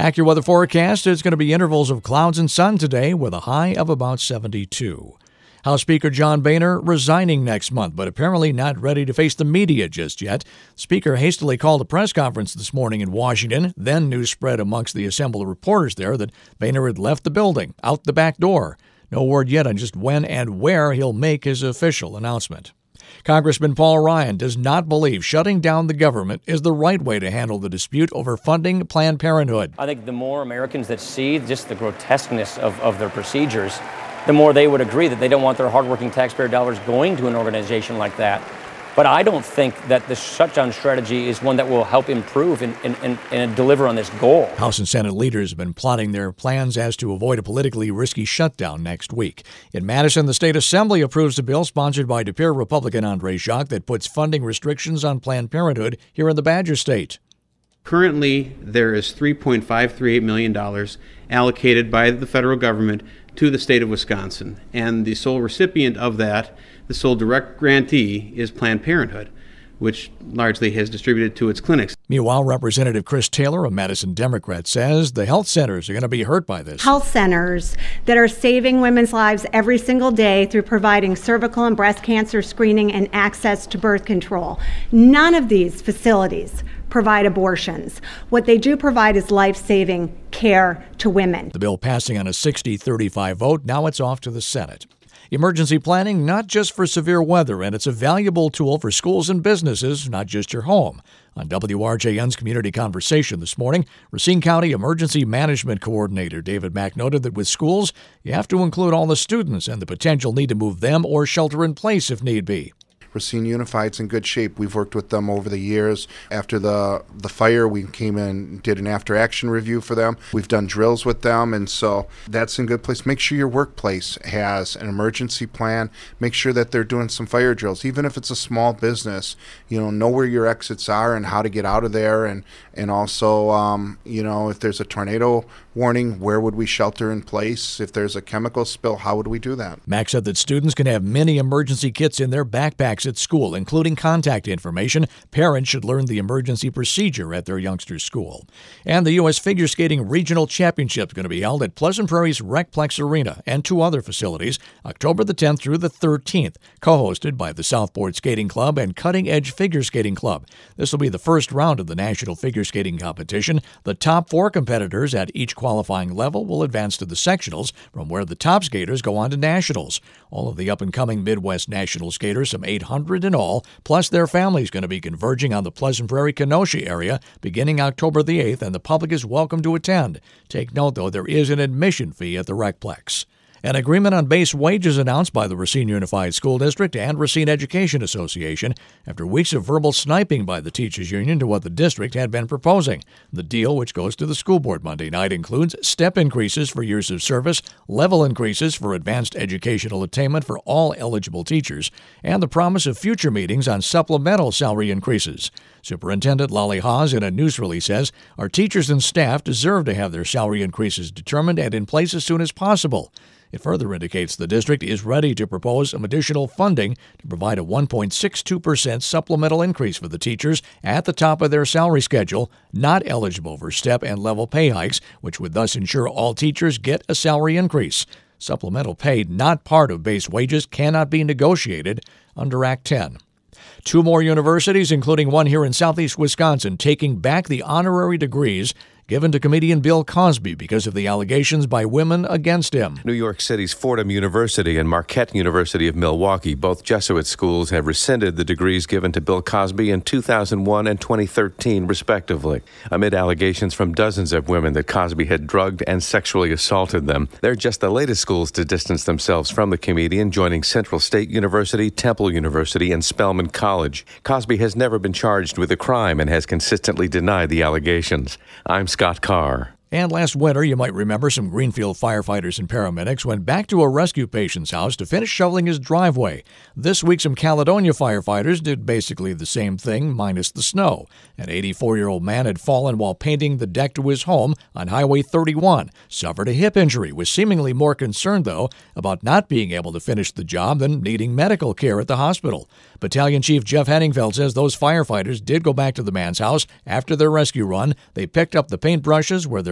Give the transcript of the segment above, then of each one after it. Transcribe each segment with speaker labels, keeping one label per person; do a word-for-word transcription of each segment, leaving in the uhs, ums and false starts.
Speaker 1: AccuWeather forecast, it's going to be intervals of clouds and sun today with a high of about seventy-two. House Speaker John Boehner resigning next month, but apparently not ready to face the media just yet. Speaker hastily called a press conference this morning in Washington. Then news spread amongst the assembled reporters there that Boehner had left the building, out the back door. No word yet on just when and where he'll make his official announcement. Congressman Paul Ryan does not believe shutting down the government is the right way to handle the dispute over funding Planned Parenthood.
Speaker 2: I think the more Americans that see just the grotesqueness of, of their procedures, the more they would agree that they don't want their hardworking taxpayer dollars going to an organization like that. But I don't think that the shutdown strategy is one that will help improve and, and, and, and deliver on this goal.
Speaker 1: House and Senate leaders have been plotting their plans as to avoid a politically risky shutdown next week. In Madison, the state assembly approves a bill sponsored by De Pere Republican Andre Jacques that puts funding restrictions on Planned Parenthood here in the Badger State.
Speaker 3: Currently, there is three point five three eight million dollars allocated by the federal government to the state of Wisconsin, and the sole recipient of that, the sole direct grantee, is Planned Parenthood, which largely has distributed to its clinics.
Speaker 1: Meanwhile, Representative Chris Taylor, a Madison Democrat, says the health centers are going to be hurt by this.
Speaker 4: Health centers that are saving women's lives every single day through providing cervical and breast cancer screening and access to birth control. None of these facilities provide abortions. What they do provide is life-saving care to women.
Speaker 1: The bill passing on a sixty thirty-five vote. Now it's off to the Senate. Emergency planning, not just for severe weather, and it's a valuable tool for schools and businesses, not just your home. On W R J N's Community Conversation this morning, Racine County Emergency Management Coordinator David Mack noted that with schools, you have to include all the students and the potential need to move them or shelter in place if need be.
Speaker 5: Racine Unified's in good shape. We've worked with them over the years. After the the fire, we came in and did an after-action review for them. We've done drills with them, and so that's in good place. Make sure your workplace has an emergency plan. Make sure that they're doing some fire drills. Even if it's a small business, you know, know where your exits are and how to get out of there, and, and also, um, you know, if there's a tornado warning, where would we shelter in place? If there's a chemical spill, how would we do that?
Speaker 1: Mack said that students can have many emergency kits in their backpacks at school, including contact information. Parents should learn the emergency procedure at their youngster's school. And the U S Figure Skating Regional Championship is going to be held at Pleasant Prairie's Recplex Arena and two other facilities, October the tenth through the thirteenth, co-hosted by the Southport Skating Club and Cutting Edge Figure Skating Club. This will be the first round of the National Figure Skating Competition. The top four competitors at each qualifying level will advance to the sectionals, from where the top skaters go on to nationals. All of the up-and-coming Midwest national skaters, some eight hundred in all, plus their families, going to be converging on the Pleasant Prairie-Kenosha area beginning October the eighth, and the public is welcome to attend. Take note, though, there is an admission fee at the Recplex. An agreement on base wages announced by the Racine Unified School District and Racine Education Association after weeks of verbal sniping by the teachers' union to what the district had been proposing. The deal, which goes to the school board Monday night, includes step increases for years of service, level increases for advanced educational attainment for all eligible teachers, and the promise of future meetings on supplemental salary increases. Superintendent Lolly Haas in a news release says, "Our teachers and staff deserve to have their salary increases determined and in place as soon as possible." It further indicates the district is ready to propose some additional funding to provide a one point six two percent supplemental increase for the teachers at the top of their salary schedule, not eligible for step and level pay hikes, which would thus ensure all teachers get a salary increase. Supplemental pay not part of base wages cannot be negotiated under Act ten. Two more universities, including one here in southeast Wisconsin, taking back the honorary degrees given to comedian Bill Cosby because of the allegations by women against him.
Speaker 6: New York City's Fordham University and Marquette University of Milwaukee, both Jesuit schools, have rescinded the degrees given to Bill Cosby in two thousand one and twenty thirteen, respectively, amid allegations from dozens of women that Cosby had drugged and sexually assaulted them. They're just the latest schools to distance themselves from the comedian, joining Central State University, Temple University, and Spelman College. Cosby has never been charged with a crime and has consistently denied the allegations. I'm Scott Carr.
Speaker 1: And last winter, you might remember some Greenfield firefighters and paramedics went back to a rescue patient's house to finish shoveling his driveway. This week, some Caledonia firefighters did basically the same thing, minus the snow. An eighty-four-year-old man had fallen while painting the deck to his home on Highway thirty-one, suffered a hip injury, was seemingly more concerned, though, about not being able to finish the job than needing medical care at the hospital. Battalion Chief Jeff Henningfeld says those firefighters did go back to the man's house after their rescue run. They picked up the paintbrushes where their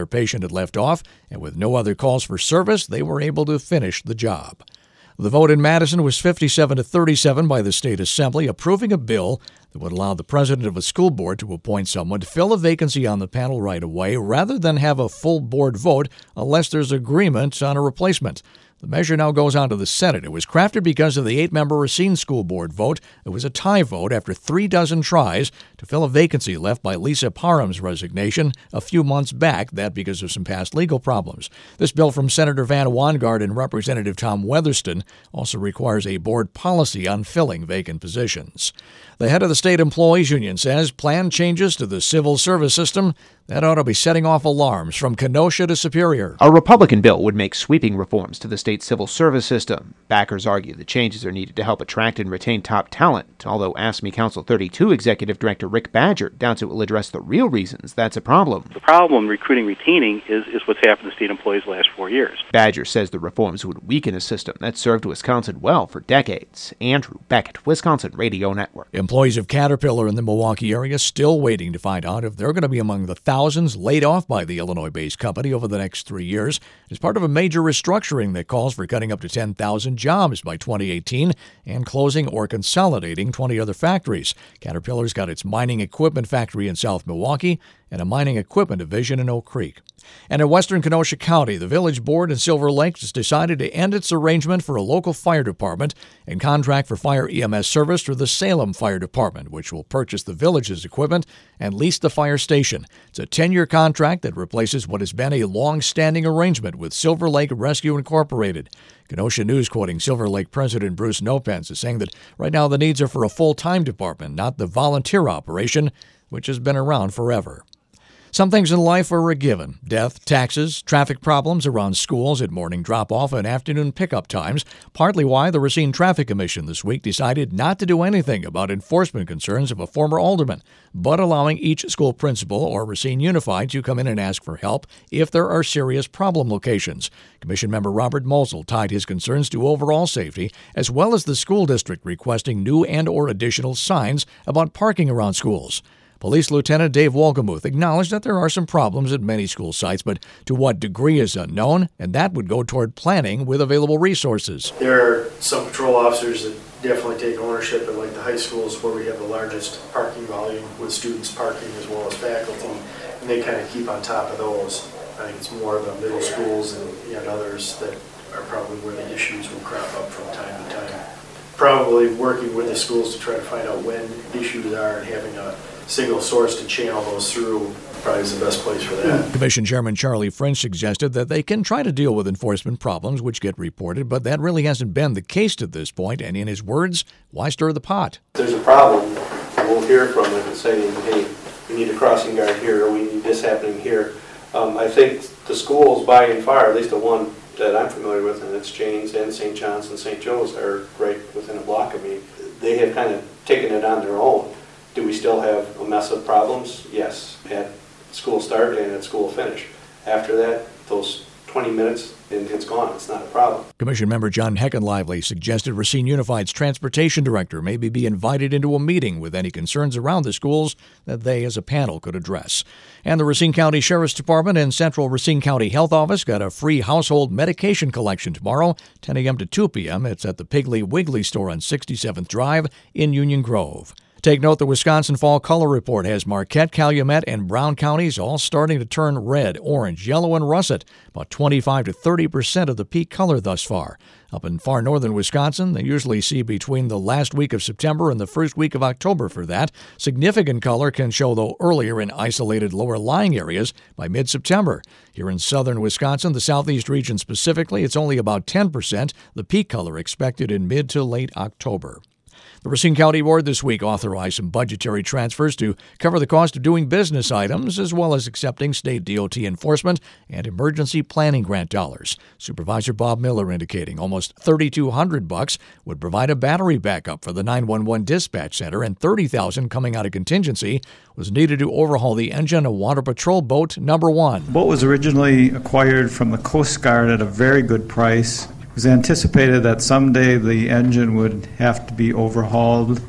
Speaker 1: patient had left off, and with no other calls for service, they were able to finish the job. The vote in Madison was fifty-seven to thirty-seven by the state assembly, approving a bill that would allow the president of a school board to appoint someone to fill a vacancy on the panel right away rather than have a full board vote unless there's agreement on a replacement. The measure now goes on to the Senate. It was crafted because of the eight-member Racine School Board vote. It was a tie vote after three dozen tries to fill a vacancy left by Lisa Parham's resignation a few months back, that because of some past legal problems. This bill from Senator Van Wangard and Representative Tom Weatherston also requires a board policy on filling vacant positions. The head of the state employees union says planned changes to the civil service system that ought to be setting off alarms from Kenosha to Superior.
Speaker 7: A Republican bill would make sweeping reforms to the state civil service system. Backers argue the changes are needed to help attract and retain top talent, although A S M E Council thirty-two Executive Director Rick Badger doubts it will address the real reasons that's a problem.
Speaker 8: The problem recruiting retaining is, is what's happened to state employees the last four years.
Speaker 7: Badger says the reforms would weaken a system that served Wisconsin well for decades. Andrew Beckett, Wisconsin Radio Network.
Speaker 1: Employees of Caterpillar in the Milwaukee area still waiting to find out if they're going to be among the thousands laid off by the Illinois-based company over the next three years as part of a major restructuring that calls for cutting up to ten thousand jobs by twenty eighteen and closing or consolidating twenty other factories. Caterpillar's got its mining equipment factory in South Milwaukee and a mining equipment division in Oak Creek. And in western Kenosha County, the Village Board in Silver Lake has decided to end its arrangement for a local fire department and contract for fire E M S service through the Salem Fire Department, which will purchase the village's equipment and lease the fire station. It's a ten-year contract that replaces what has been a long-standing arrangement with Silver Lake Rescue Incorporated. Kenosha News, quoting Silver Lake President Bruce Nopens, is saying that right now the needs are for a full-time department, not the volunteer operation, which has been around forever. Some things in life are a given. Death, taxes, traffic problems around schools at morning drop-off and afternoon pickup times, partly why the Racine Traffic Commission this week decided not to do anything about enforcement concerns of a former alderman, but allowing each school principal or Racine Unified to come in and ask for help if there are serious problem locations. Commission member Robert Mosel tied his concerns to overall safety, as well as the school district requesting new and or additional signs about parking around schools. Police Lieutenant Dave Wolgemuth acknowledged that there are some problems at many school sites, but to what degree is unknown, and that would go toward planning with available resources.
Speaker 9: There are some patrol officers that definitely take ownership at like the high schools where we have the largest parking volume with students parking as well as faculty, and they kind of keep on top of those. I think it's more the middle schools and, and others that are probably where the issues will crop up from time to time. Probably working with the schools to try to find out when issues are and having a single source to channel those through probably is the best place for that.
Speaker 1: Commission Chairman Charlie French suggested that they can try to deal with enforcement problems which get reported, but that really hasn't been the case to this point, and in his words, why stir the pot?
Speaker 10: If there's a problem, we'll hear from them and say, hey, we need a crossing guard here, or we need this happening here. Um, I think the schools by and far, at least the one that I'm familiar with, and it's Janes and Saint John's and Saint Joe's are right within a block of me, they have kind of taken it on their own. Do we still have a mess of problems? Yes, at school start and at school finish. After that, those twenty minutes, and it's gone. It's not a problem.
Speaker 1: Commission member John Heckenlively suggested Racine Unified's transportation director maybe be invited into a meeting with any concerns around the schools that they as a panel could address. And the Racine County Sheriff's Department and Central Racine County Health Office got a free household medication collection tomorrow, ten a.m. to two p.m. It's at the Piggly Wiggly store on sixty-seventh Drive in Union Grove. Take note, the Wisconsin Fall Color Report has Marquette, Calumet, and Brown counties all starting to turn red, orange, yellow, and russet, about twenty-five to thirty percent of the peak color thus far. Up in far northern Wisconsin, they usually see between the last week of September and the first week of October for that. Significant color can show, though, earlier in isolated lower-lying areas by mid-September. Here in southern Wisconsin, the southeast region specifically, it's only about ten percent, the peak color expected in mid to late October. The Racine County Board this week authorized some budgetary transfers to cover the cost of doing business items, as well as accepting state D O T enforcement and emergency planning grant dollars. Supervisor Bob Miller indicating almost thirty-two hundred bucks would provide a battery backup for the nine one one dispatch center, and thirty thousand dollars coming out of contingency was needed to overhaul the engine of Water Patrol Boat Number One.
Speaker 11: The boat was originally acquired from the Coast Guard at a very good price. It was anticipated that someday the engine would have to be overhauled,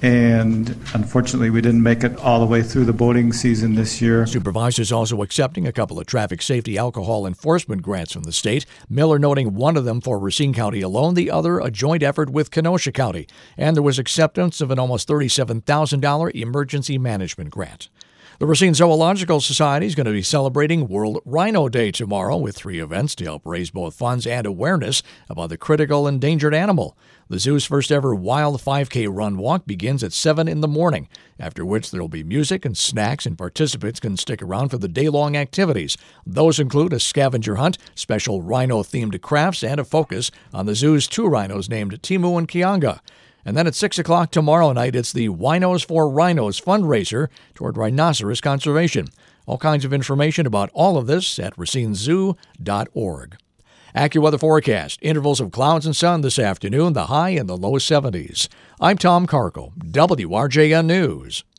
Speaker 11: and unfortunately we didn't make it all the way through the boating season this year.
Speaker 1: Supervisors also accepting a couple of traffic safety alcohol enforcement grants from the state, Miller noting one of them for Racine County alone, the other a joint effort with Kenosha County. And there was acceptance of an almost thirty-seven thousand dollars emergency management grant. The Racine Zoological Society is going to be celebrating World Rhino Day tomorrow with three events to help raise both funds and awareness about the critical endangered animal. The zoo's first ever wild five K run walk begins at seven in the morning, after which there will be music and snacks, and participants can stick around for the day-long activities. Those include a scavenger hunt, special rhino-themed crafts, and a focus on the zoo's two rhinos named Timu and Kianga. And then at six o'clock tomorrow night, it's the Winos for Rhinos fundraiser toward rhinoceros conservation. All kinds of information about all of this at racine zoo dot org. AccuWeather forecast. Intervals of clouds and sun this afternoon, the high in the low seventies. I'm Tom Carco, W R J N News.